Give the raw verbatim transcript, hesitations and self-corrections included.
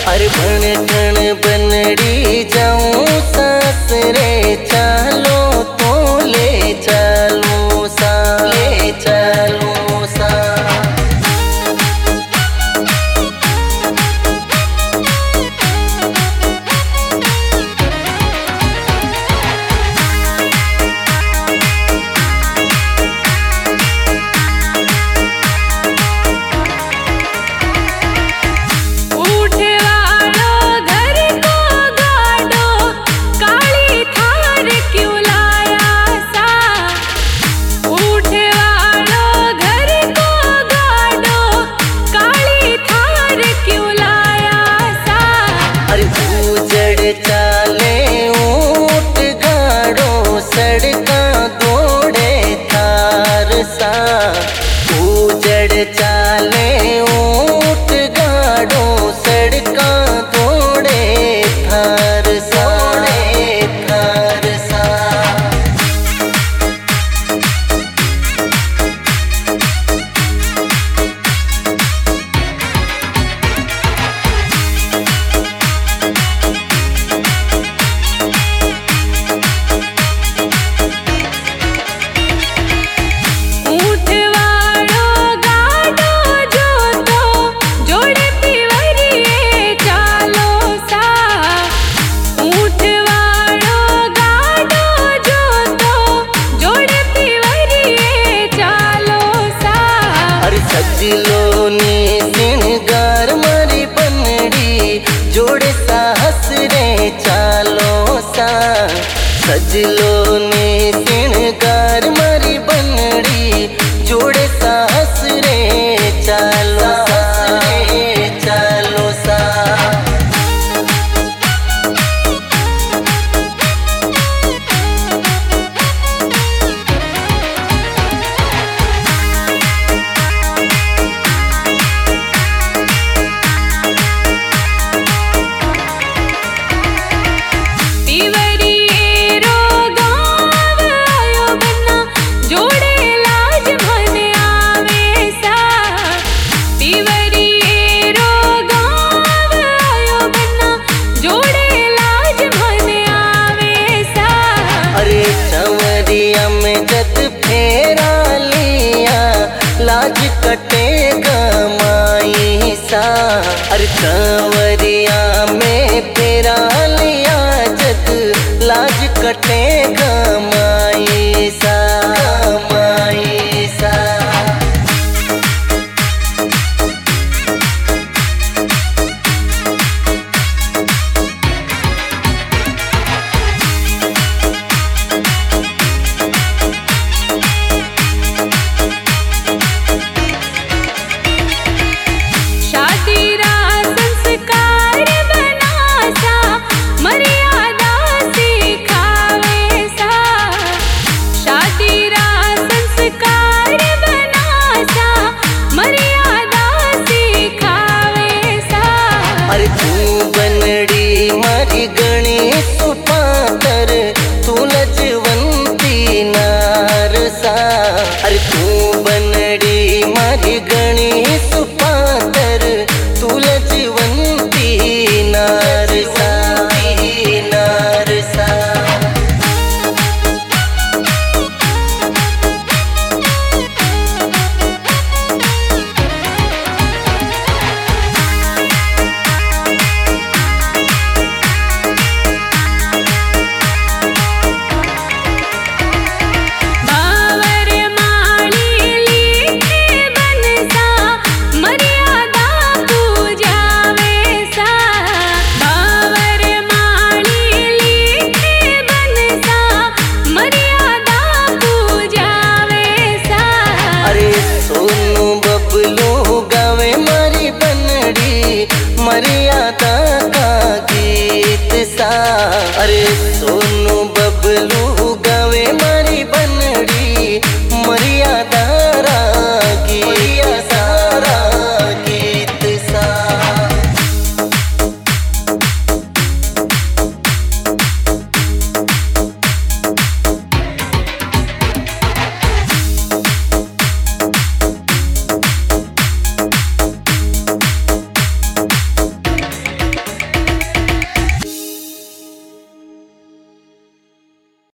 अरे भण ठण बनड़ी जाऊं सासरे चालो तो ले चालू सा ले चालू सा। चाले ऊंट गाड़ो सड़का दौड़े थार सा उजड़ चाले ऊंट गाड़ो सड़का दौड़े थार सा थार सा। सजलो ने सिंगार मारी बनड़ी जोड़े साहस रे चालो सा सजलो ने सिंगार मारी बनड़ी जोड़े साहस रे चालो सा रे चालो सा। चवरिया में जत फेरा लिया लाज कटे गमाई सा। अरे चवरिया में फेरा लिया जत लाज कटे गमाई सा गमाई सा। अरे